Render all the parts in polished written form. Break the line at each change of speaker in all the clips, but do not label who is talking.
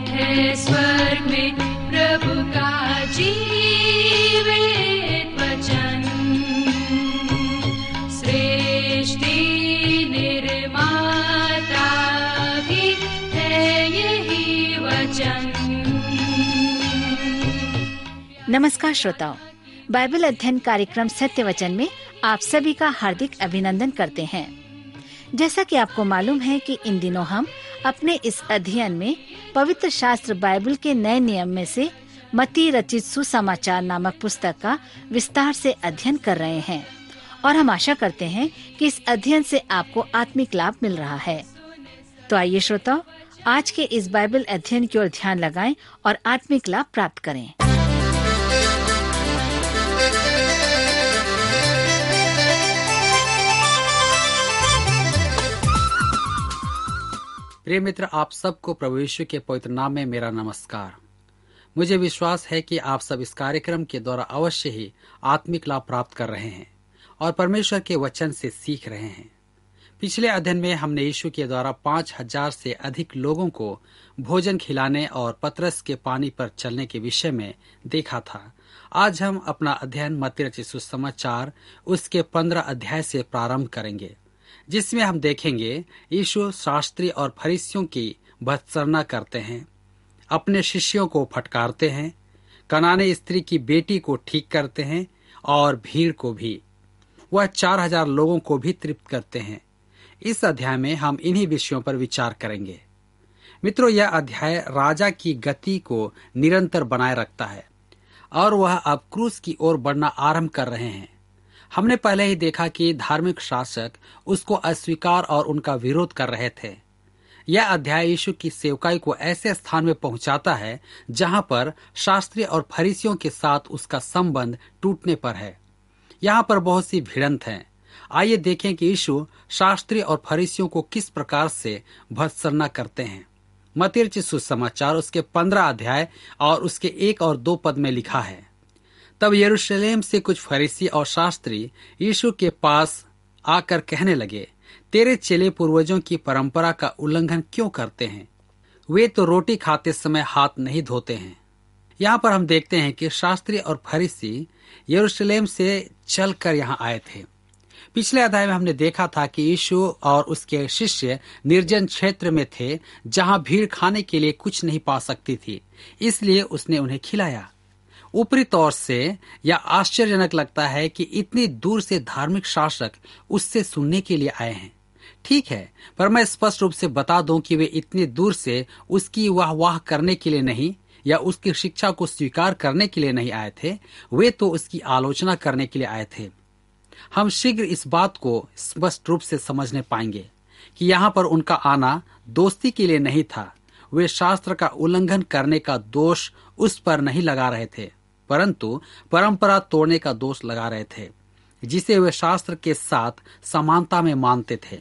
है स्वर्ग में प्रभु का जीवित वचन। सृष्टि निर्माता भी है यही वचन।
नमस्कार श्रोताओ, बाइबल अध्ययन कार्यक्रम सत्य वचन में आप सभी का हार्दिक अभिनंदन करते हैं। जैसा कि आपको मालूम है कि इन दिनों हम अपने इस अध्ययन में पवित्र शास्त्र बाइबल के नए नियम में से मत्ती रचित सुसमाचार नामक पुस्तक का विस्तार से अध्ययन कर रहे हैं और हम आशा करते हैं कि इस अध्ययन से आपको आत्मिक लाभ मिल रहा है। तो आइए श्रोताओ, आज के इस बाइबल अध्ययन की ओर ध्यान लगाएं और आत्मिक लाभ प्राप्त करें।
प्रिय मित्र, आप सबको प्रभु यीशु के पवित्र नाम में मेरा नमस्कार। मुझे विश्वास है कि आप सब इस कार्यक्रम के द्वारा अवश्य ही आत्मिक लाभ प्राप्त कर रहे हैं और परमेश्वर के वचन से सीख रहे हैं। पिछले अध्ययन में हमने यीशु के द्वारा 5000 से अधिक लोगों को भोजन खिलाने और पतरस के पानी पर चलने के विषय में देखा था। आज हम अपना अध्ययन मत्ती रचित सुसमाचार उसके 15 अध्याय से प्रारंभ करेंगे, जिसमें हम देखेंगे यीशु शास्त्री और फरीसियों की भत्सना करते हैं, अपने शिष्यों को फटकारते हैं, कनानी स्त्री की बेटी को ठीक करते हैं और भीड़ को भी। वह 4000 लोगों को भी तृप्त करते हैं। इस अध्याय में हम इन्हीं विषयों पर विचार करेंगे। मित्रों, यह अध्याय राजा की गति को निरंतर बनाए रखता है और वह अब क्रूस की ओर बढ़ना आरंभ कर रहे हैं। हमने पहले ही देखा कि धार्मिक शासक उसको अस्वीकार और उनका विरोध कर रहे थे। यह अध्याय यीशु की सेवकाई को ऐसे स्थान में पहुंचाता है जहां पर शास्त्री और फरीसियों के साथ उसका संबंध टूटने पर है। यहां पर बहुत सी भिड़ंत है। आइए देखें कि यीशु शास्त्री और फरीसियों को किस प्रकार से भत्सना करते हैं। मत्ती रचित सुसमाचार उसके 15 अध्याय और उसके 1 और 2 पद में लिखा है, तब यरूशलेम से कुछ फरीसी और शास्त्री यीशु के पास आकर कहने लगे, तेरे चेले पूर्वजों की परंपरा का उल्लंघन क्यों करते हैं? वे तो रोटी खाते समय हाथ नहीं धोते हैं। यहाँ पर हम देखते हैं कि शास्त्री और फरीसी यरूशलेम से चलकर यहाँ आए थे। पिछले अध्याय में हमने देखा था कि यीशु और उसके शिष्य निर्जन क्षेत्र में थे, जहाँ भीड़ खाने के लिए कुछ नहीं पा सकती थी, इसलिए उसने उन्हें खिलाया। ऊपरी तौर से यह आश्चर्यजनक लगता है कि इतनी दूर से धार्मिक शासक उससे सुनने के लिए आए हैं। ठीक है, पर मैं स्पष्ट रूप से बता दूं कि वे इतनी दूर से उसकी वाह करने के लिए नहीं या उसकी शिक्षा को स्वीकार करने के लिए नहीं आए थे, वे तो उसकी आलोचना करने के लिए आए थे। हम शीघ्र इस बात को स्पष्ट रूप से समझने पाएंगे कि यहाँ पर उनका आना दोस्ती के लिए नहीं था। वे शास्त्र का उल्लंघन करने का दोष उस पर नहीं लगा रहे थे, परंतु परंपरा तोड़ने का दोष लगा रहे थे, जिसे वे शास्त्र के साथ समानता में मानते थे।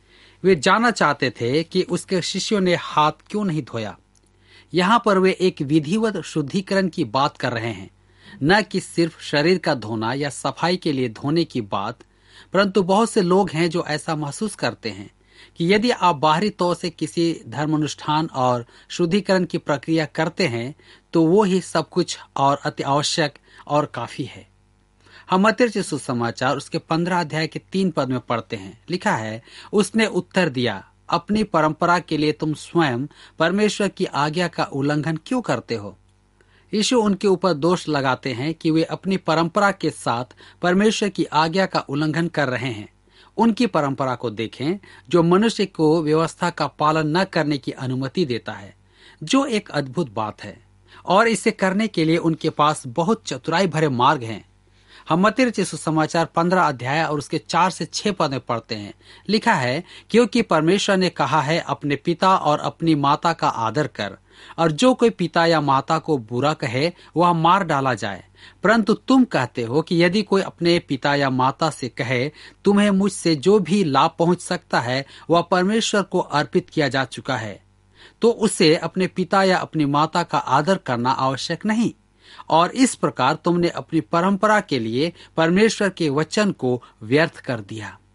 वे जानना चाहते थे कि उसके शिष्यों ने हाथ क्यों नहीं धोया। यहाँ पर वे एक विधिवत शुद्धिकरण की बात कर रहे हैं, न कि सिर्फ शरीर का धोना या सफाई के लिए धोने की बात। परंतु बहुत से लोग हैं जो ऐसा महसूस करते हैं कि यदि आप बाहरी तौर से किसी धर्मानुष्ठान और शुद्धिकरण की प्रक्रिया करते हैं तो वो ही सब कुछ और अति आवश्यक और काफी है। हम मत्ती रचित सुसमाचार उसके 15 अध्याय के 3 पद में पढ़ते हैं, लिखा है, उसने उत्तर दिया, अपनी परंपरा के लिए तुम स्वयं परमेश्वर की आज्ञा का उल्लंघन क्यों करते हो? यीशु उनके ऊपर दोष लगाते हैं कि वे अपनी परंपरा के साथ परमेश्वर की आज्ञा का उल्लंघन कर रहे हैं। उनकी परंपरा को देखें, जो मनुष्य को व्यवस्था का पालन न करने की अनुमति देता है, जो एक अद्भुत बात है, और इसे करने के लिए उनके पास बहुत चतुराई भरे मार्ग हैं। हम मत्ती रचित सुसमाचार 15 अध्याय और उसके 4 से 6 पद में पढ़ते हैं, लिखा है, क्योंकि परमेश्वर ने कहा है, अपने पिता और अपनी माता का आदर कर, और जो कोई पिता या माता को बुरा कहे वह मार डाला जाए। परंतु तुम कहते हो कि यदि कोई अपने पिता या माता से कहे, तुम्हें मुझसे जो भी लाभ पहुंच सकता है वह परमेश्वर को अर्पित किया जा चुका है, तो उसे अपने पिता या अपनी माता का आदर करना आवश्यक नहीं। और इस प्रकार तुमने अपनी परंपरा के लिए परमेश्वर के वचन को व्यर्थ कर दिया।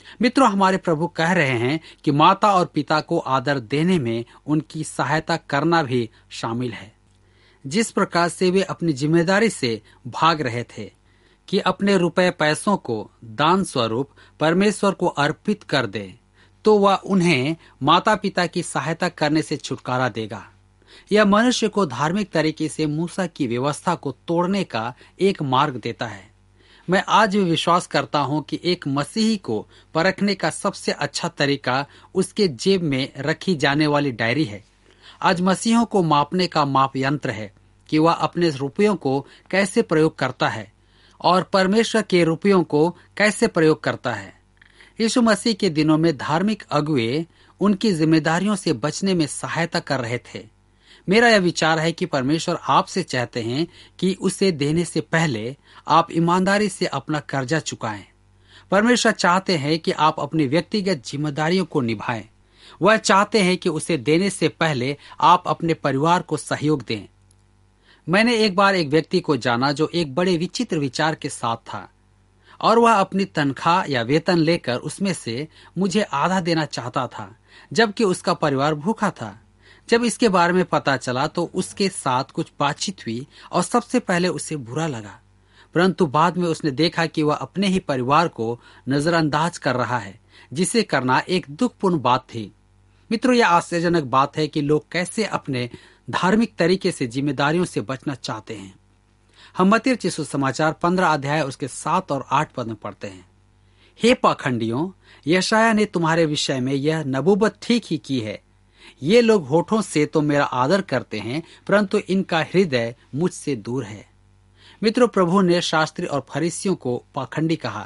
मित्रों, हमारे प्रभु कह रहे हैं कि माता और पिता को आदर देने में उनकी सहायता करना भी शामिल है। जिस प्रकार से वे अपनी जिम्मेदारी से भाग रहे थे कि अपने रुपए पैसों को दान स्वरूप परमेश्वर को अर्पित कर दे, तो वह उन्हें माता पिता की सहायता करने से छुटकारा देगा। यह मनुष्य को धार्मिक तरीके से मूसा की व्यवस्था को तोड़ने का एक मार्ग देता है। मैं आज भी विश्वास करता हूं कि एक मसीही को परखने का सबसे अच्छा तरीका उसके जेब में रखी जाने वाली डायरी है। आज मसीहों को मापने का माप यंत्र है कि वह अपने रुपयों को कैसे प्रयोग करता है और परमेश्वर के रुपयों को कैसे प्रयोग करता है। यीशु मसीह के दिनों में धार्मिक अगुवे उनकी जिम्मेदारियों से बचने में सहायता कर रहे थे। मेरा यह विचार है कि परमेश्वर आपसे चाहते हैं कि उसे देने से पहले आप ईमानदारी से अपना कर्जा चुकाएं। परमेश्वर चाहते हैं कि आप अपनी व्यक्तिगत जिम्मेदारियों को निभाएं। वह चाहते हैं कि उसे देने से पहले आप अपने परिवार को सहयोग दें। मैंने एक बार एक व्यक्ति को जाना जो एक बड़े विचित्र विचार के साथ था और वह अपनी तनख्वाह या वेतन लेकर उसमें से मुझे आधा देना चाहता था, जबकि उसका परिवार भूखा था। जब इसके बारे में पता चला तो उसके साथ कुछ बातचीत हुई और सबसे पहले उसे बुरा लगा, परंतु बाद में उसने देखा कि वह अपने ही परिवार को नजरअंदाज कर रहा है, जिसे करना एक दुखपूर्ण बात थी। मित्रों, यह आश्चर्यजनक बात है कि लोग कैसे अपने धार्मिक तरीके से जिम्मेदारियों से बचना चाहते हैं। हम मत्ती रचित सुसमाचार 15 अध्याय उसके 7 और 8 पद में पढ़ते हैं, हे पाखंडियों, यशायाह ने तुम्हारे विषय में यह नबूवत ठीक ही की है। ये लोग होठों से तो मेरा आदर करते हैं, परंतु इनका हृदय मुझसे दूर है। मित्रों, प्रभु ने शास्त्री और फरीसियों को पाखंडी कहा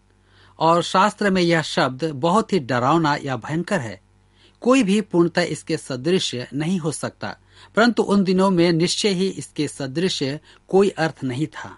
और शास्त्र में यह शब्द बहुत ही डरावना या भयंकर है। कोई भी पूर्णतः इसके सदृश नहीं हो सकता, परंतु उन दिनों में निश्चय ही इसके सदृश कोई अर्थ नहीं था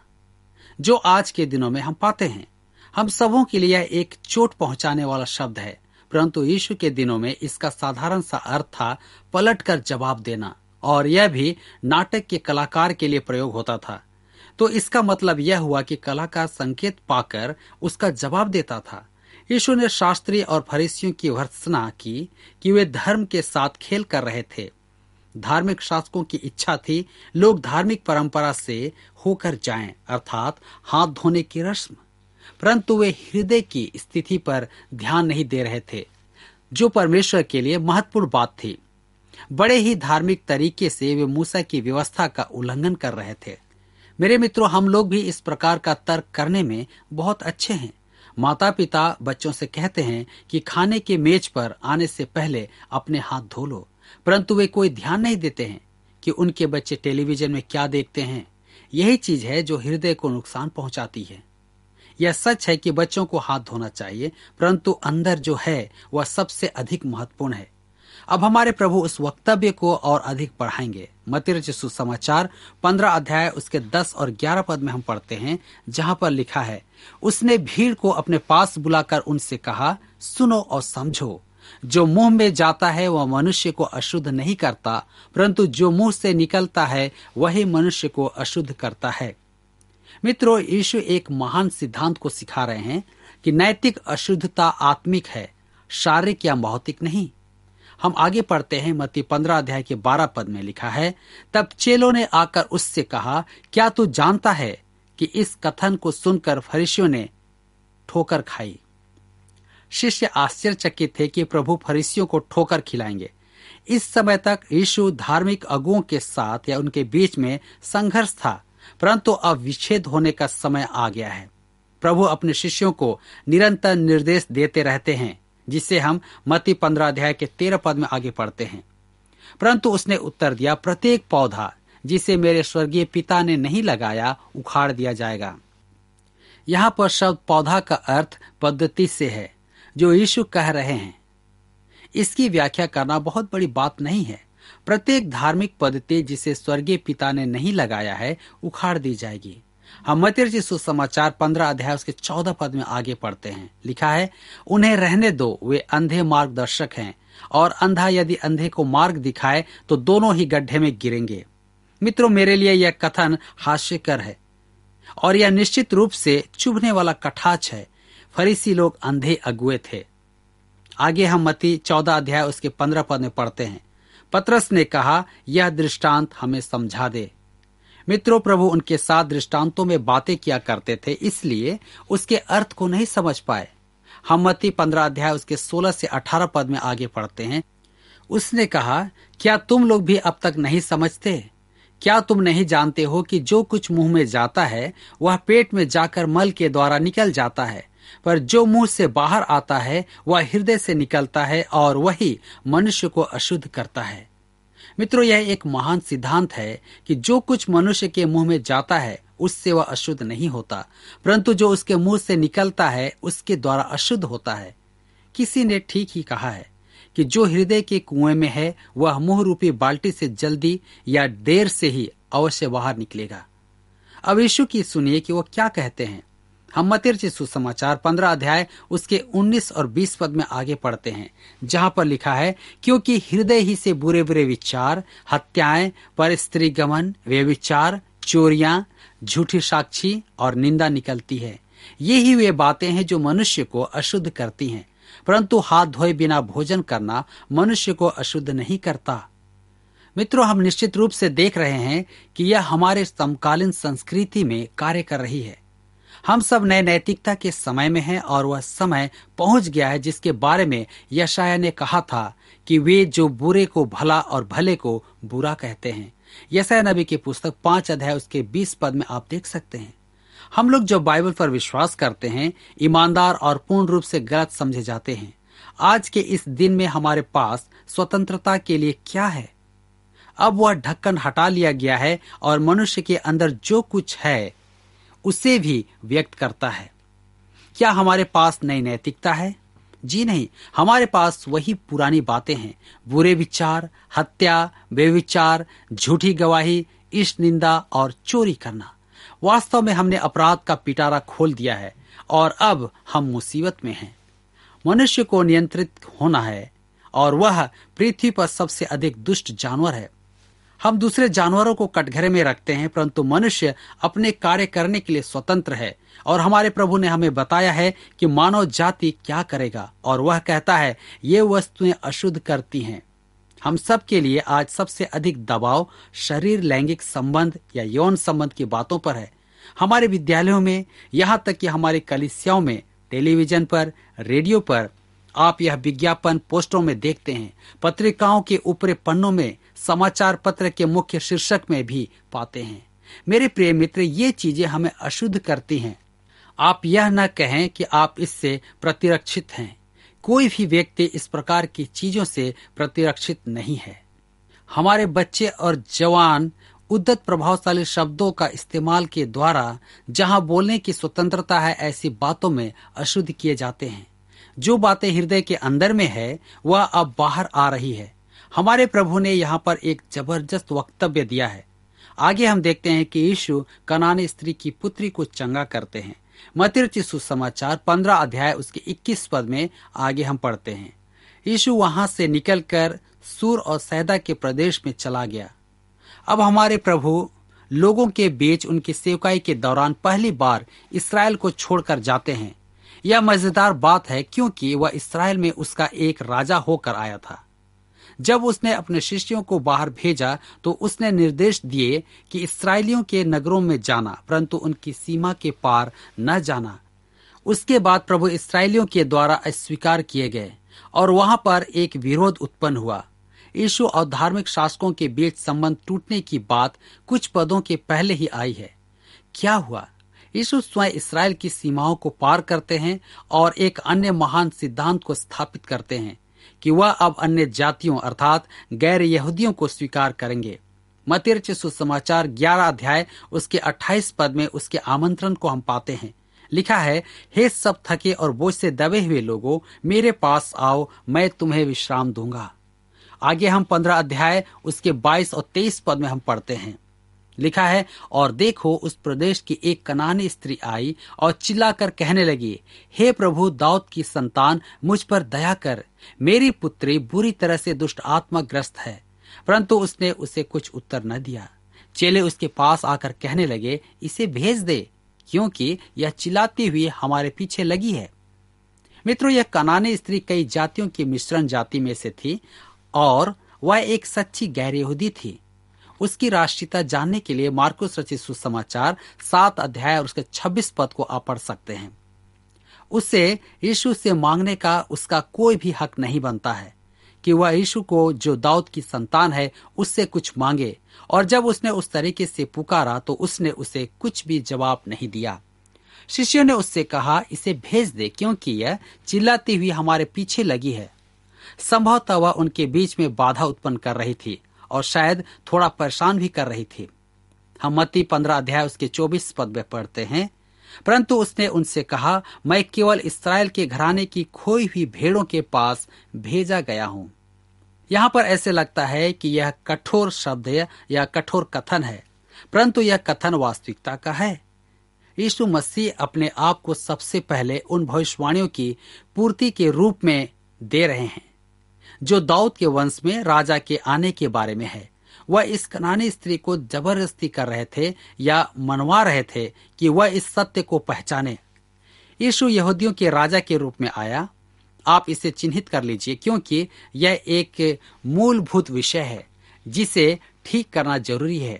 जो आज के दिनों में हम पाते हैं। हम सबों के लिए एक चोट पहुंचाने वाला शब्द है, परंतु यीशु के दिनों में इसका साधारण सा अर्थ था पलटकर जवाब देना, और यह भी नाटक के कलाकार के लिए प्रयोग होता था। तो इसका मतलब यह हुआ कि कलाकार संकेत पाकर उसका जवाब देता था। यीशु ने शास्त्री और फरीसियों की भर्त्सना की कि वे धर्म के साथ खेल कर रहे थे। धार्मिक शासकों की इच्छा थी लोग धार्मिक परंपरा से होकर जाएं, अर्थात हाथ धोने की रस्म, परंतु वे हृदय की स्थिति पर ध्यान नहीं दे रहे थे, जो परमेश्वर के लिए महत्वपूर्ण बात थी। बड़े ही धार्मिक तरीके से वे मूसा की व्यवस्था का उल्लंघन कर रहे थे। मेरे मित्रों, हम लोग भी इस प्रकार का तर्क करने में बहुत अच्छे हैं। माता पिता बच्चों से कहते हैं कि खाने के मेज पर आने से पहले अपने हाथ धो लो, परंतु वे कोई ध्यान नहीं देते हैं कि उनके बच्चे टेलीविजन में क्या देखते हैं। यही चीज है जो हृदय को नुकसान पहुंचाती है। यह सच है कि बच्चों को हाथ धोना चाहिए, परंतु अंदर जो है वह सबसे अधिक महत्वपूर्ण है। अब हमारे प्रभु उस वक्तव्य को और अधिक बढ़ाएंगे। मत्ती रचित सुसमाचार 15 अध्याय उसके 10 और 11 पद में हम पढ़ते हैं, जहां पर लिखा है, उसने भीड़ को अपने पास बुलाकर उनसे कहा, सुनो और समझो, जो मुंह में जाता है वह मनुष्य को अशुद्ध नहीं करता, परंतु जो मुंह से निकलता है वही मनुष्य को अशुद्ध करता है। मित्रों, यीशु एक महान सिद्धांत को सिखा रहे हैं कि नैतिक अशुद्धता आत्मिक है, शारीरिक या भौतिक नहीं। हम आगे पढ़ते हैं, मत्ती 15 अध्याय के 12 पद में लिखा है, तब चेलों ने आकर उससे कहा, क्या तू जानता है कि इस कथन को सुनकर फरीसियों ने ठोकर खाई। शिष्य आश्चर्यचकित थे कि प्रभु फरीसियों को ठोकर खिलाएंगे। इस समय तक यीशु धार्मिक अगुओं के साथ या उनके बीच में संघर्ष था, परंतु अब विच्छेद होने का समय आ गया है। प्रभु अपने शिष्यों को निरंतर निर्देश देते रहते हैं, जिसे हम मत्ती 15 अध्याय के 13 पद में आगे पढ़ते हैं। परंतु उसने उत्तर दिया, प्रत्येक पौधा जिसे मेरे स्वर्गीय पिता ने नहीं लगाया उखाड़ दिया जाएगा। यहाँ पर शब्द पौधा का अर्थ पद्धति से है जो यीशु कह रहे हैं। इसकी व्याख्या करना बहुत बड़ी बात नहीं है। प्रत्येक धार्मिक पद्धति जिसे स्वर्गीय पिता ने नहीं लगाया है उखाड़ दी जाएगी। हम मत्ती रचित सुसमाचार 15 अध्याय उसके 14 पद में आगे पढ़ते हैं, लिखा है, उन्हें रहने दो, वे अंधे मार्गदर्शक हैं, और अंधा यदि अंधे को मार्ग दिखाए तो दोनों ही गड्ढे में गिरेंगे। मित्रों, मेरे लिए यह कथन हास्यकर है और यह निश्चित रूप से चुभने वाला कटाक्ष है। फरीसी लोग अंधे अगुए थे। आगे हम मत्ती 14 अध्याय उसके 15 पद में पढ़ते हैं। पतरस ने कहा, यह दृष्टांत हमें समझा दे। मित्रों, प्रभु उनके साथ दृष्टांतों में बातें किया करते थे, इसलिए उसके अर्थ को नहीं समझ पाए। हम मत्ती 15 अध्याय उसके 16 से 18 पद में आगे पढ़ते हैं। उसने कहा, क्या तुम लोग भी अब तक नहीं समझते? क्या तुम नहीं जानते हो कि जो कुछ मुंह में जाता है वह पेट में जाकर मल के द्वारा निकल जाता है, पर जो मुंह से बाहर आता है वह हृदय से निकलता है और वही मनुष्य को अशुद्ध करता है। मित्रों, यह एक महान सिद्धांत है कि जो कुछ मनुष्य के मुंह में जाता है उससे वह अशुद्ध नहीं होता, परंतु जो उसके मुंह से निकलता है उसके द्वारा अशुद्ध होता है। किसी ने ठीक ही कहा है कि जो हृदय के कुएं में है वह मुंह रूपी बाल्टी से जल्दी या देर से ही अवश्य बाहर निकलेगा। अब यीशु की सुनिए कि वो क्या कहते हैं। हम मत्ती रचित सुसमाचार 15 अध्याय उसके 19 और 20 पद में आगे पढ़ते हैं, जहां पर लिखा है, क्योंकि हृदय ही से बुरे बुरे विचार, हत्याएं, परस्त्री गमन, व्यभिचार, चोरियां, झूठी साक्षी और निंदा निकलती है। ये ही वे बातें हैं जो मनुष्य को अशुद्ध करती हैं, परंतु हाथ धोए बिना भोजन करना मनुष्य को अशुद्ध नहीं करता। मित्रों, हम निश्चित रूप से देख रहे हैं कि यह हमारे समकालीन संस्कृति में कार्य कर रही है। हम सब नए नैतिकता के समय में हैं और वह समय पहुंच गया है जिसके बारे में यशायाह ने कहा था कि वे जो बुरे को भला और भले को बुरा कहते हैं। यशायाह नबी की पुस्तक 5 अध्याय उसके 20 पद में आप देख सकते हैं। हम लोग जो बाइबल पर विश्वास करते हैं ईमानदार और पूर्ण रूप से गलत समझे जाते हैं। आज के इस दिन में हमारे पास स्वतंत्रता के लिए क्या है? अब वह ढक्कन हटा लिया गया है और मनुष्य के अंदर जो कुछ है उसे भी व्यक्त करता है। क्या हमारे पास नई नैतिकता है? जी नहीं, हमारे पास वही पुरानी बातें हैं। बुरे विचार, हत्या, बेविचार, झूठी गवाही, ईश निंदा और चोरी करना। वास्तव में हमने अपराध का पिटारा खोल दिया है और अब हम मुसीबत में हैं। मनुष्य को नियंत्रित होना है और वह पृथ्वी पर सबसे अधिक दुष्ट जानवर है। हम दूसरे जानवरों को कटघरे में रखते हैं, परंतु मनुष्य अपने कार्य करने के लिए स्वतंत्र है और हमारे प्रभु ने हमें बताया है कि मानव जाति क्या करेगा, और वह कहता है ये वस्तुएं अशुद्ध करती हैं। हम सब के लिए आज सबसे अधिक दबाव शरीर, लैंगिक संबंध या यौन संबंध की बातों पर है। हमारे विद्यालयों में, यहाँ तक कि हमारी कलीसियाओं में, टेलीविजन पर, रेडियो पर आप यह विज्ञापन पोस्टरों में देखते हैं, पत्रिकाओं के ऊपरी पन्नों में, समाचार पत्र के मुख्य शीर्षक में भी पाते हैं। मेरे प्रिय मित्र, ये चीजें हमें अशुद्ध करती हैं। आप यह न कहें कि आप इससे प्रतिरक्षित हैं। कोई भी व्यक्ति इस प्रकार की चीजों से प्रतिरक्षित नहीं है। हमारे बच्चे और जवान उद्धत प्रभावशाली शब्दों का इस्तेमाल के द्वारा जहां बोलने की स्वतंत्रता है, ऐसी बातों में अशुद्ध किए जाते हैं। जो बातें हृदय के अंदर में है वह अब बाहर आ रही है। हमारे प्रभु ने यहाँ पर एक जबरदस्त वक्तव्य दिया है। आगे हम देखते हैं कि यीशु कनानी स्त्री की पुत्री को चंगा करते हैं। मत्ती रचित सुसमाचार 15 अध्याय उसके 21 पद में आगे हम पढ़ते हैं, यीशु वहां से निकलकर सूर और सैदा के प्रदेश में चला गया। अब हमारे प्रभु लोगों के बीच उनकी सेवकाई के दौरान पहली बार इस्राएल को छोड़कर जाते हैं। यह मजेदार बात है क्योंकि वह इस्राएल में उसका एक राजा होकर आया था। जब उसने अपने शिष्यों को बाहर भेजा तो उसने निर्देश दिए कि इस्राएलियों के नगरों में जाना, परंतु उनकी सीमा के पार न जाना। उसके बाद प्रभु इस्राएलियों के द्वारा अस्वीकार किए गए और वहां पर एक विरोध उत्पन्न हुआ। यीशु और धार्मिक शासकों के बीच संबंध टूटने की बात कुछ पदों के पहले ही आई है। क्या हुआ? यीशु स्वयं इस्राएल की सीमाओं को पार करते हैं और एक अन्य महान सिद्धांत को स्थापित करते हैं कि वह अब अन्य जातियों अर्थात गैर यहूदियों को स्वीकार करेंगे। मत्ती रचित सुसमाचार 11 अध्याय उसके 28 पद में उसके आमंत्रण को हम पाते हैं। लिखा है, हे सब थके और बोझ से दबे हुए लोगों, मेरे पास आओ, मैं तुम्हें विश्राम दूंगा। आगे हम 15 अध्याय उसके 22 और 23 पद में हम पढ़ते हैं। लिखा है, और देखो उस प्रदेश की एक कनानी स्त्री आई और चिल्लाकर कहने लगी, हे प्रभु दाऊद की संतान, मुझ पर दया कर, मेरी पुत्री बुरी तरह से दुष्ट आत्मा ग्रस्त है। परंतु उसने उसे कुछ उत्तर न दिया। चेले उसके पास आकर कहने लगे, इसे भेज दे, क्योंकि यह चिल्लाती हुई हमारे पीछे लगी है। मित्रों, यह कनानी स्त्री कई जातियों की मिश्रण जाति में से थी और वह एक सच्ची गैर यहूदी थी। उसकी राष्ट्रीयता जानने के लिए मार्कुस रचित सुसमाचार 7 अध्याय और उसके 26 पद को आप पढ़ सकते हैं। उसे यीशु से मांगने का उसका कोई भी हक नहीं बनता है कि वह यीशु को, जो दाऊद की संतान है, उससे कुछ मांगे। और जब उसने उस तरीके से पुकारा तो उसने उसे कुछ भी जवाब नहीं दिया। शिष्यों ने उससे कहा, इसे भेज दे, क्योंकि यह चिल्लाती हुई हमारे पीछे लगी है। संभवतः वह उनके बीच में बाधा उत्पन्न कर रही थी और शायद थोड़ा परेशान भी कर रही थी। हम मत्ती 15 अध्याय उसके 24 पद में पढ़ते हैं, परंतु उसने उनसे कहा, मैं केवल इस्राएल के घराने की खोई हुई भेड़ों के पास भेजा गया हूं। यहाँ पर ऐसे लगता है कि यह कठोर शब्द या कठोर कथन है, परंतु यह कथन वास्तविकता का है। यीशु मसीह अपने आप को सबसे पहले उन भविष्यवाणियों की पूर्ति के रूप में दे रहे हैं जो दाऊद के वंश में राजा के आने के बारे में है। वह इस कनानी स्त्री को जबरदस्ती कर रहे थे या मनवा रहे थे कि वह इस सत्य को पहचाने। यीशु यहूदियों के राजा के रूप में आया। आप इसे चिन्हित कर लीजिए, क्योंकि यह एक मूलभूत विषय है जिसे ठीक करना जरूरी है।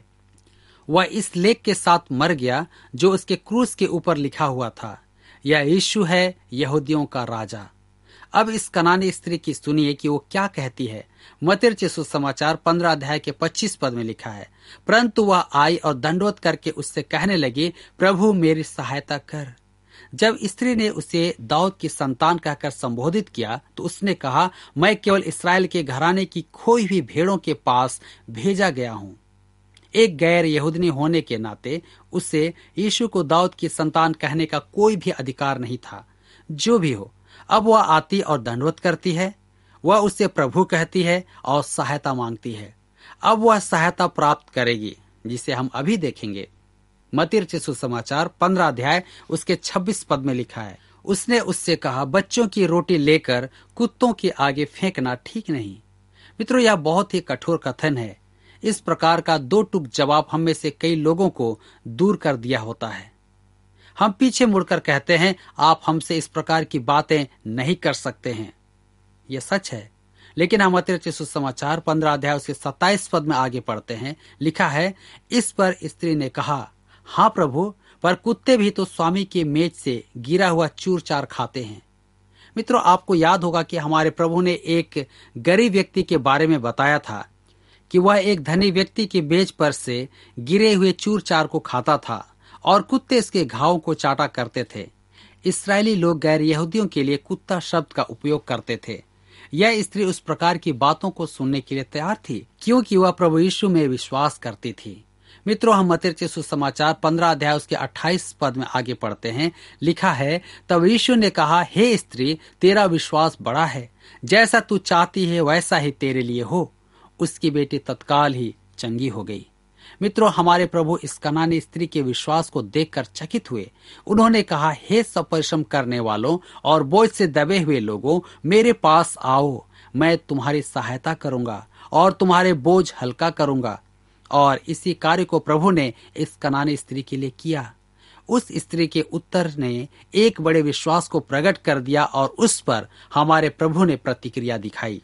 वह इस लेख के साथ मर गया जो उसके क्रूस के ऊपर लिखा हुआ था, यह यीशु है यहूदियों का राजा। अब इस कनानी स्त्री की सुनिए कि वो क्या कहती है। मत्ती रचित सुसमाचार 15 अध्याय के 25 पद में लिखा है, परंतु वह आई और दंडवत करके उससे कहने लगी, प्रभु मेरी सहायता कर। जब स्त्री ने उसे दाऊद की संतान कहकर संबोधित किया तो उसने कहा, मैं केवल इस्राएल के घराने की खोई हुई भेड़ों के पास भेजा गया हूं। एक गैर यहूदनी होने के नाते उसे यीशु को दाऊद की संतान कहने का कोई भी अधिकार नहीं था। जो भी हो, अब वह आती और दंडवत करती है। वह उसे प्रभु कहती है और सहायता मांगती है। अब वह सहायता प्राप्त करेगी, जिसे हम अभी देखेंगे। मत्ती रचित सुसमाचार 15 अध्याय उसके 26 पद में लिखा है, उसने उससे कहा, बच्चों की रोटी लेकर कुत्तों के आगे फेंकना ठीक नहीं। मित्रों, यह बहुत ही कठोर कथन है। इस प्रकार का 2 टूक जवाब हम में से कई लोगों को दूर कर दिया होता है। हम पीछे मुड़कर कहते हैं, आप हमसे इस प्रकार की बातें नहीं कर सकते हैं। यह सच है, लेकिन हम मत्ती रचित सुसमाचार 15 अध्याय उसके 27 पद में आगे पढ़ते हैं, लिखा है, इस पर स्त्री ने कहा, हाँ प्रभु, पर कुत्ते भी तो स्वामी के मेज से गिरा हुआ चूर चार खाते हैं। मित्रों, आपको याद होगा कि हमारे प्रभु ने एक गरीब व्यक्ति के बारे में बताया था कि वह एक धनी व्यक्ति के मेज पर से गिरे हुए चूर चार को खाता था और कुत्ते इसके घावों को चाटा करते थे। इस्राएली लोग गैर यहूदियों के लिए कुत्ता शब्द का उपयोग करते थे। यह स्त्री उस प्रकार की बातों को सुनने के लिए तैयार थी, क्योंकि वह प्रभु यीशु में विश्वास करती थी। मित्रों, हम मत्ती रचित सुसमाचार 15 अध्याय उसके 28 पद में आगे पढ़ते हैं, लिखा है, तब यीशु ने कहा, हे स्त्री, तेरा विश्वास बड़ा है, जैसा तू चाहती है वैसा ही तेरे लिए हो। उसकी बेटी तत्काल ही चंगी हो गई। मित्रों, हमारे प्रभु इस कनानी स्त्री के विश्वास को देखकर चकित हुए। उन्होंने कहा, हे सब परिश्रम करने वालों और बोझ से दबे हुए लोगों, मेरे पास आओ, मैं तुम्हारी सहायता करूंगा और तुम्हारे बोझ हल्का करूंगा। और इसी कार्य को प्रभु ने इस कनानी स्त्री के लिए किया। उस स्त्री के उत्तर ने एक बड़े विश्वास को प्रकट कर दिया और उस पर हमारे प्रभु ने प्रतिक्रिया दिखाई।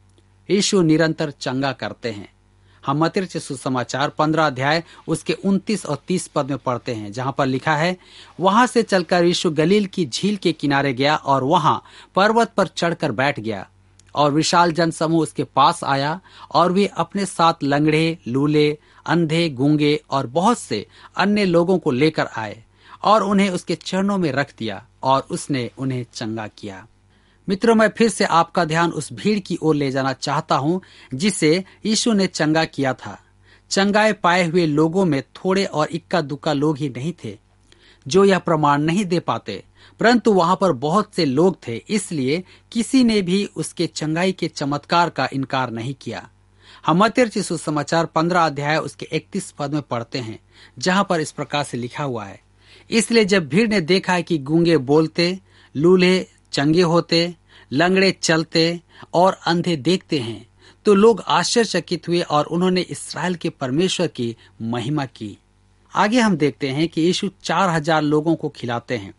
यीशु निरंतर चंगा करते हैं। हम मत्ती रचित सुसमाचार 15 अध्याय उसके 29 और 30 पद में पढ़ते हैं, जहां पर लिखा है, वहां से चलकर यीशु गलील की झील के किनारे गया और वहां पर्वत पर चढ़कर बैठ गया और विशाल जनसमूह उसके पास आया और वे अपने साथ लंगड़े, लूले, अंधे, गूंगे और बहुत से अन्य लोगों को लेकर आए और उन्हें उसके चरणों में रख दिया और उसने उन्हें चंगा किया। मित्रों, मैं फिर से आपका ध्यान उस भीड़ की ओर ले जाना चाहता हूं जिसे यीशु ने चंगा किया था। चंगाए पाए हुए लोगों में थोड़े और इक्का दुक्का लोग ही नहीं थे जो यह प्रमाण नहीं दे पाते, परंतु वहां पर बहुत से लोग थे, इसलिए किसी ने भी उसके चंगाई के चमत्कार का इनकार नहीं किया। हम मत्ती रचित सुसमाचार 15 अध्याय उसके 31 पद में पढ़ते हैं, जहां पर इस प्रकार से लिखा हुआ है, इसलिए जब भीड़ ने देखा है कि गूंगे बोलते, लूले चंगे होते, लंगड़े चलते और अंधे देखते हैं, तो लोग आश्चर्यचकित हुए और उन्होंने इस्राएल के परमेश्वर की महिमा की। आगे हम देखते हैं कि यीशु 4000 लोगों को खिलाते हैं।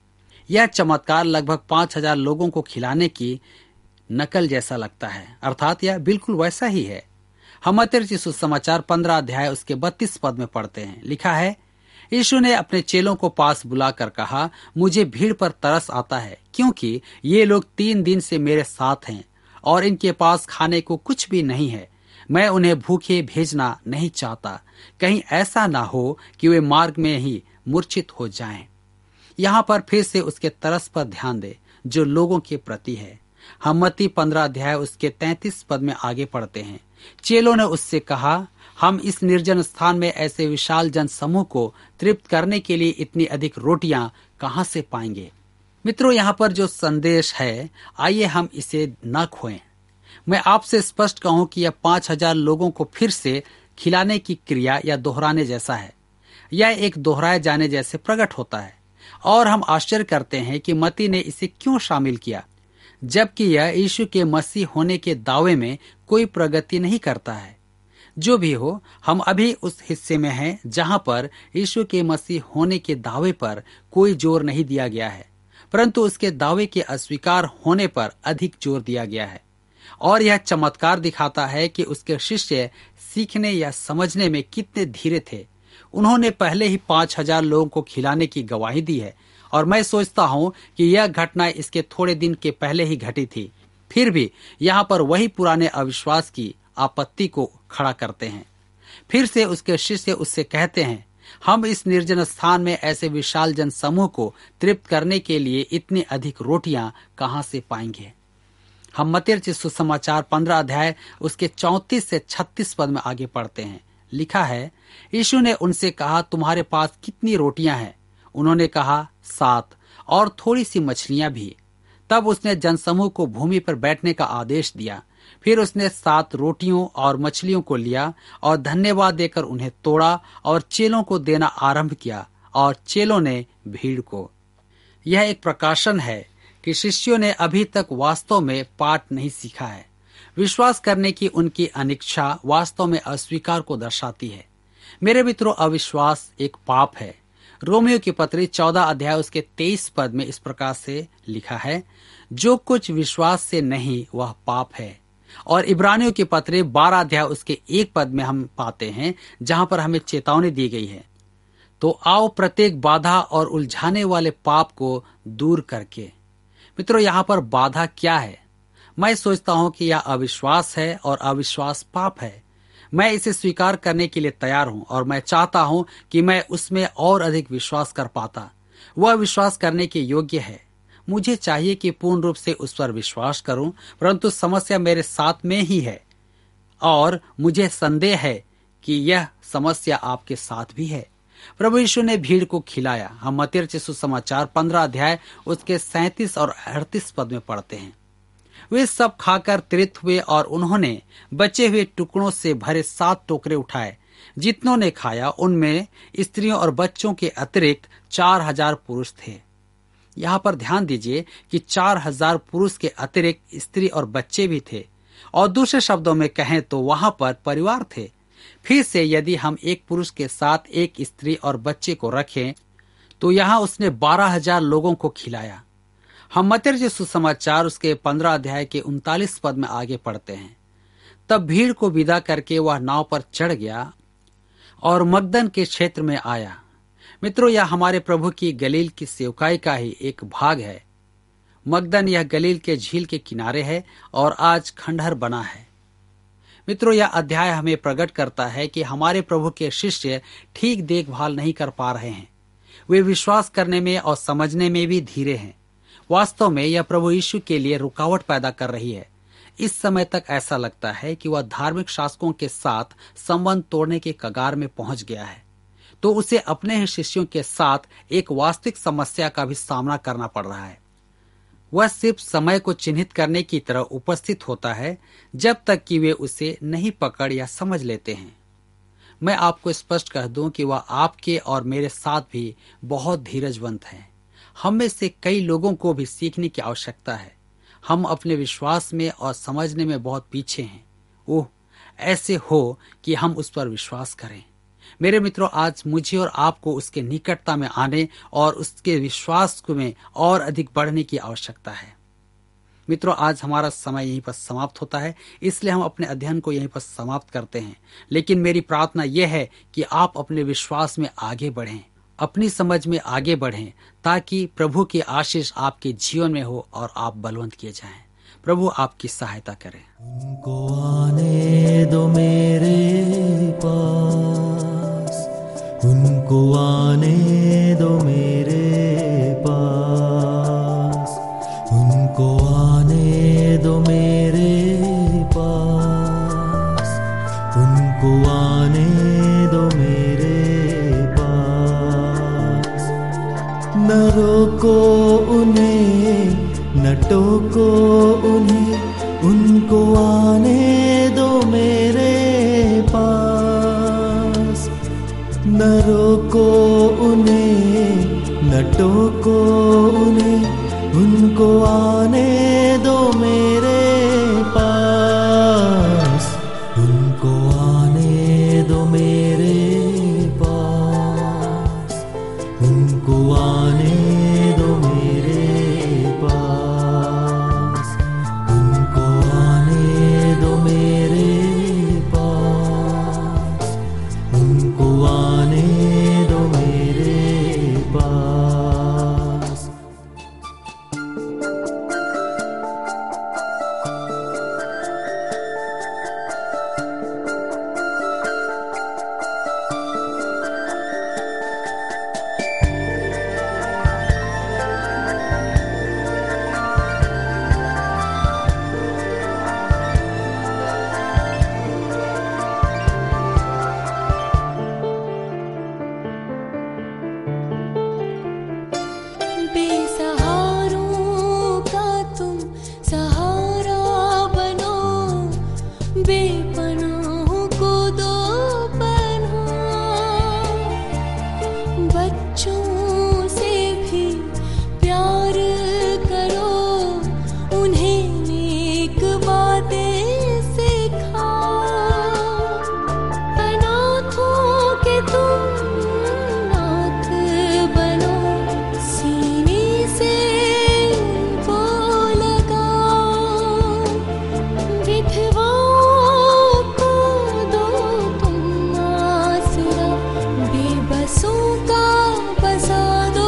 यह चमत्कार लगभग 5,000 लोगों को खिलाने की नकल जैसा लगता है, अर्थात यह बिल्कुल वैसा ही है। हम मत्ती रचित सुसमाचार 15 अध्याय उसके 32 पद में पढ़ते हैं, लिखा है, यीशु ने अपने चेलों को पास बुलाकर कहा, मुझे भीड़ पर तरस आता है, क्योंकि ये लोग 3 दिन से मेरे साथ हैं और इनके पास खाने को कुछ भी नहीं है। मैं उन्हें भूखे भेजना नहीं चाहता, कहीं ऐसा ना हो कि वे मार्ग में ही मूर्छित हो जाएं। यहाँ पर फिर से उसके तरस पर ध्यान दे जो लोगों के प्रति है। हम मत्ती 15 अध्याय उसके 33 पद में आगे पढ़ते हैं, चेलों ने उससे कहा, हम इस निर्जन स्थान में ऐसे विशाल जन समूह को तृप्त करने के लिए इतनी अधिक रोटियां कहां से पाएंगे। मित्रों, यहाँ पर जो संदेश है, आइए हम इसे न खोएं। मैं आपसे स्पष्ट कहूं कि यह 5,000 लोगों को फिर से खिलाने की क्रिया या दोहराने जैसा है। यह एक दोहराए जाने जैसे प्रकट होता है और हम आश्चर्य करते हैं कि मत्ती ने इसे क्यों शामिल किया, जबकि यह यीशु के मसीह होने के दावे में कोई प्रगति नहीं करता है। जो भी हो, हम अभी उस हिस्से में हैं जहां पर यीशु के मसीह होने के दावे पर कोई जोर नहीं दिया गया है, परंतु उसके दावे के अस्वीकार होने पर अधिक जोर दिया गया है। और यह चमत्कार दिखाता है कि उसके शिष्य सीखने या समझने में कितने धीरे थे। उन्होंने पहले ही 5,000 लोगों को खिलाने की गवाही दी है और मैं सोचता हूं कि यह घटना इसके थोड़े दिन के पहले ही घटी थी। फिर भी यहाँ पर वही पुराने अविश्वास की आपत्ति को खड़ा करते हैं। फिर से उसके शिष्य उससे कहते हैं, हम इस निर्जन स्थान में ऐसे विशाल जन समूह को तृप्त करने के लिए इतनी अधिक रोटियां कहां से पाएंगे। हम मत्ती रचित सुसमाचार 15 अध्याय उसके 34 से 36 पद में आगे पढ़ते हैं, लिखा है, यीशु ने उनसे कहा, तुम्हारे पास कितनी रोटियां हैं? उन्होंने कहा, 7 और थोड़ी सी मछलियां भी। तब उसने जनसमूह को भूमि पर बैठने का आदेश दिया। फिर उसने 7 रोटियों और मछलियों को लिया और धन्यवाद देकर उन्हें तोड़ा और चेलों को देना आरंभ किया और चेलों ने भीड़ को। यह एक प्रकाशन है कि शिष्यों ने अभी तक वास्तव में पाठ नहीं सीखा है। विश्वास करने की उनकी अनिच्छा वास्तव में अस्वीकार को दर्शाती है। मेरे मित्रों, अविश्वास एक पाप है। रोमियो की पत्री 14 अध्याय उसके 23 पद में इस प्रकार से लिखा है, जो कुछ विश्वास से नहीं वह पाप है। और इब्रानियों की पत्री 12 अध्याय उसके 1 पद में हम पाते हैं जहां पर हमें चेतावनी दी गई है, तो आओ प्रत्येक बाधा और उलझाने वाले पाप को दूर करके। मित्रों, यहाँ पर बाधा क्या है? मैं सोचता हूं कि यह अविश्वास है और अविश्वास पाप है। मैं इसे स्वीकार करने के लिए तैयार हूं और मैं चाहता हूं कि मैं उसमें और अधिक विश्वास कर पाता। वह विश्वास करने के योग्य है। मुझे चाहिए कि पूर्ण रूप से उस पर विश्वास करूं, परंतु समस्या मेरे साथ में ही है और मुझे संदेह है कि यह समस्या आपके साथ भी है। प्रभु यीशु ने भीड़ को खिलाया। हम मत्ती रचित सुसमाचार 15 अध्याय उसके 37 और 38 पद में पढ़ते हैं, वे सब खाकर तृप्त हुए और उन्होंने बचे हुए टुकड़ों से भरे 7 टोकरे उठाए। जितनों ने खाया उनमें स्त्रियों और बच्चों के अतिरिक्त 4,000 पुरुष थे। यहाँ पर ध्यान दीजिए कि 4,000 पुरुष के अतिरिक्त स्त्री और बच्चे भी थे, और दूसरे शब्दों में कहें तो वहां पर परिवार थे। फिर से यदि हम एक पुरुष के साथ एक स्त्री और बच्चे को रखें तो यहाँ उसने 12,000 लोगों को खिलाया। हम मत्ती रचित सुसमाचार उसके 15 अध्याय के 39 पद में आगे पढ़ते हैं, तब भीड़ को विदा करके वह नाव पर चढ़ गया और मगदन के क्षेत्र में आया। मित्रों, यह हमारे प्रभु की गलील की सेवकाई का ही एक भाग है। मगदन यह गलील के झील के किनारे है और आज खंडहर बना है। मित्रों, यह अध्याय हमें प्रकट करता है कि हमारे प्रभु के शिष्य ठीक देखभाल नहीं कर पा रहे हैं। वे विश्वास करने में और समझने में भी धीरे हैं। वास्तव में यह प्रभु यीशु के लिए रुकावट पैदा कर रही है। इस समय तक ऐसा लगता है कि वह धार्मिक शासकों के साथ संबंध तोड़ने के कगार में पहुंच गया है, तो उसे अपने ही शिष्यों के साथ एक वास्तविक समस्या का भी सामना करना पड़ रहा है। वह सिर्फ समय को चिन्हित करने की तरह उपस्थित होता है जब तक कि वे उसे नहीं पकड़ या समझ लेते हैं। मैं आपको स्पष्ट कह दूं कि वह आपके और मेरे साथ भी बहुत धीरजवंत है। हम में से कई लोगों को भी सीखने की आवश्यकता है। हम अपने विश्वास में और समझने में बहुत पीछे हैं। ओह, ऐसे हो कि हम उस पर विश्वास करें। मेरे मित्रों, आज मुझे और आपको उसके निकटता में आने और उसके विश्वास में और अधिक बढ़ने की आवश्यकता है। मित्रों, आज हमारा समय यहीं पर समाप्त होता है, इसलिए हम अपने अध्ययन को यहीं पर समाप्त करते हैं। लेकिन मेरी प्रार्थना यह है कि आप अपने विश्वास में आगे बढ़ें, अपनी समझ में आगे बढ़ें, ताकि प्रभु की आशीष आपके जीवन में हो और आप बलवंत किए जाएं। प्रभु आपकी सहायता करें।
उनको आने दो मेरे पास, उनको आने दो मेरे पास, उनको आने दो मेरे पास, उनको आने दो मेरे पास। न रोको उन्हें, न टोको उन्हें, उनको आने दो मेरे पास। न रोको उन्हें, न टोको उन्हें, उनको आने दो मेरे पास। उनको आने दो मेरे पास, उनको आने दो मेरे पास, उनको आने दो मेरे पास, उनको आने दो मेरे पास।
बेसहारों का तुम सहारा बनो, बेपनाहों को दो पनाह। बच्चों से भी प्यार करो, उन्हें नेक बातें सिखाओ। अनाथों के तुम नाथ बनो, सीने से उनको लगाओ। विधवाओं को दो तुम आसरा, बेबसों का बसा दो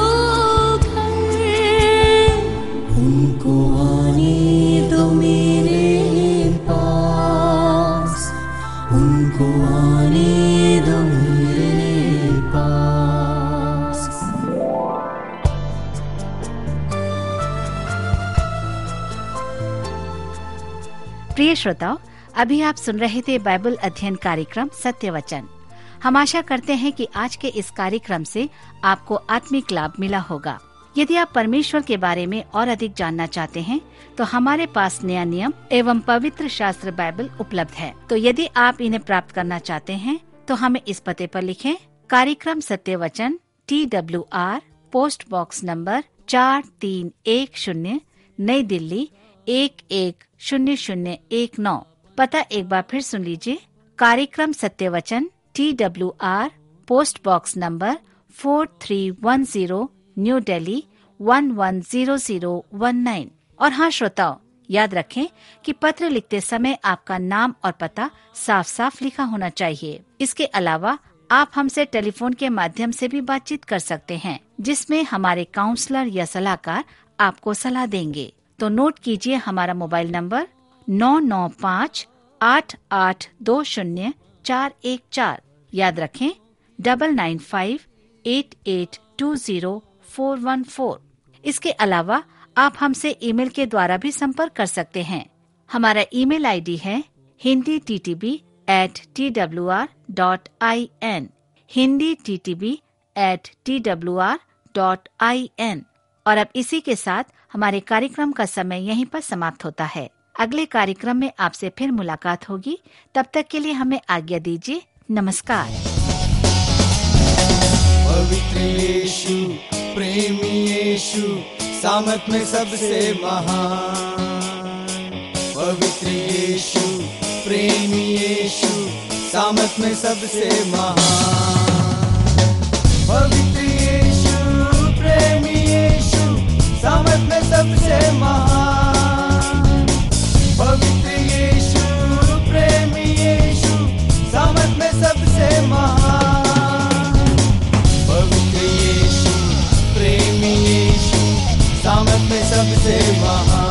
घर। उनको आने दो मेरे पास, उनको आने दो मेरे पास।
प्रिय श्रोताओ, अभी आप सुन रहे थे बाइबल अध्ययन कार्यक्रम सत्य वचन। हम आशा करते हैं कि आज के इस कार्यक्रम से आपको आत्मिक लाभ मिला होगा। यदि आप परमेश्वर के बारे में और अधिक जानना चाहते हैं, तो हमारे पास नया नियम एवं पवित्र शास्त्र बाइबल उपलब्ध है। तो यदि आप इन्हें प्राप्त करना चाहते हैं, तो हमें इस पते पर लिखें। कार्यक्रम सत्य वचन, TWR, पोस्ट बॉक्स नंबर 4310, नई दिल्ली 110019। पता एक बार फिर सुन लीजिए। कार्यक्रम सत्य वचन, TWR, post box number 4310, New Delhi 110019। और हाँ श्रोताओ, याद रखें कि पत्र लिखते समय आपका नाम और पता साफ साफ लिखा होना चाहिए। इसके अलावा आप हमसे टेलीफोन के माध्यम से भी बातचीत कर सकते हैं, जिसमें हमारे काउंसलर या सलाहकार आपको सलाह देंगे। तो नोट कीजिए हमारा मोबाइल नंबर 9958820414। याद रखें 9958820414। इसके अलावा आप हमसे ईमेल के द्वारा भी संपर्क कर सकते हैं। हमारा ईमेल आईडी है hinditb@twr.in, hinditb@twr.in। और अब इसी के साथ हमारे कार्यक्रम का समय यहीं पर समाप्त होता है। अगले कार्यक्रम में आपसे फिर मुलाकात होगी। तब तक के लिए हमें आज्ञा दीजिए। नमस्कार।
पवित्र यीशु, प्रेमी यीशु, सामर्थ में सबसे महान। पवित्र यीशु, प्रेमी यीशु, सामर्थ में सबसे महान। पवित्र यीशु, प्रेमी यीशु, सामर्थ में सबसे महान। पवित्र यीशु, प्रेमी यीशु, सामर्थ में सबसे महान। पवित्र यीशु, प्रेमी यीशु, सामर्थ में सबसे महान।